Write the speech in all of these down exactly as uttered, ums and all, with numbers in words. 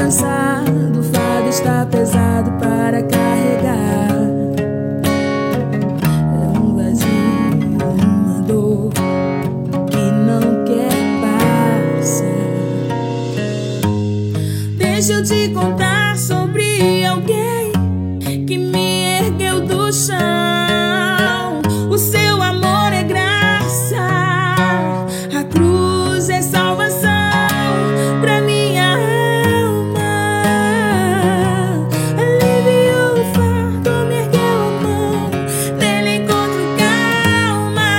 cansado, o fardo está pesado para carregar. É um vazio, uma dor que não quer passar. Deixa eu te contar sobre alguém que me ergueu do chão. O seu amor é graça, a cruz é salvação pra minha alma. Aliviou o fardo, me ergueu a mão, nele encontro calma.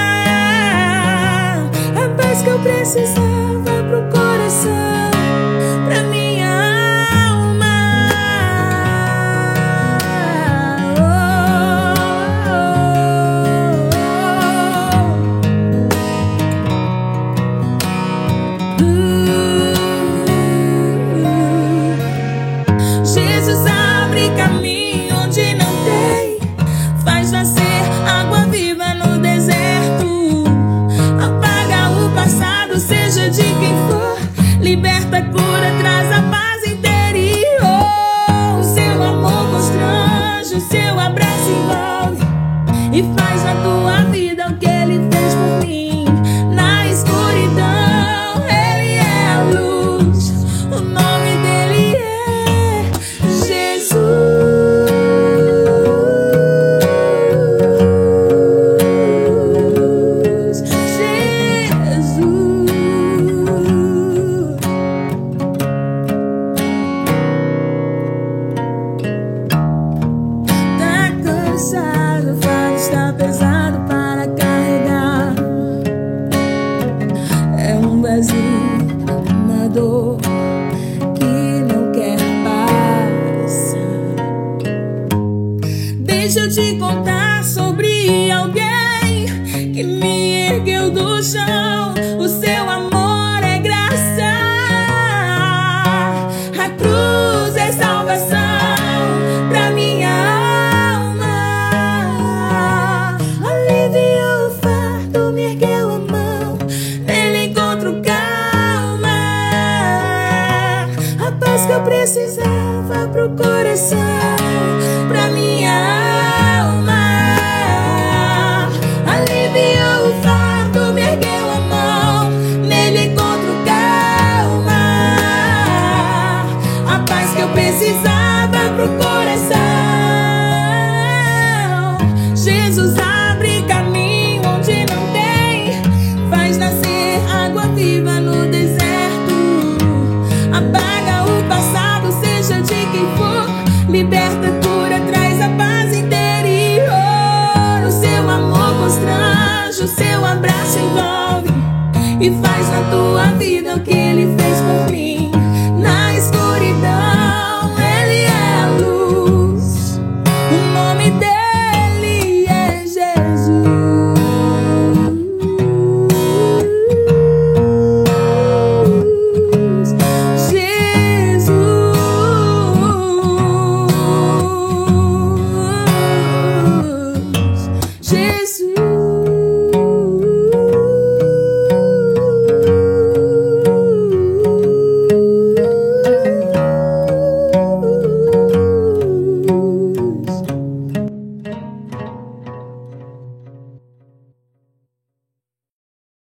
A paz que eu precisava pro coração, pra minha alma. Jesus abre caminho onde não tem, faz nascer água viva no deserto, apaga o passado, seja de quem for, liberta, cura, traz a paz interior. O seu amor constrange, o seu abraço envolve e faz na tua vida o que ele fez por mim. Na escuridão ele é a luz, o nome dele é Jesus. Tá cansado, o fardo está pesado para carregar. É um vazio, uma dor que não quer passar. Deixa eu te contar sobre alguém que me ergueu do chão. O seu amor é graça, a cruz é salvação pra minha alma. Aliviou o fardo, me ergueu a mão, nele encontro calma. A paz que eu precisava pro coração, pra minha alma. Aliviou o fardo, me ergueu a mão, nele encontro calma. A paz que eu precisava pro coração.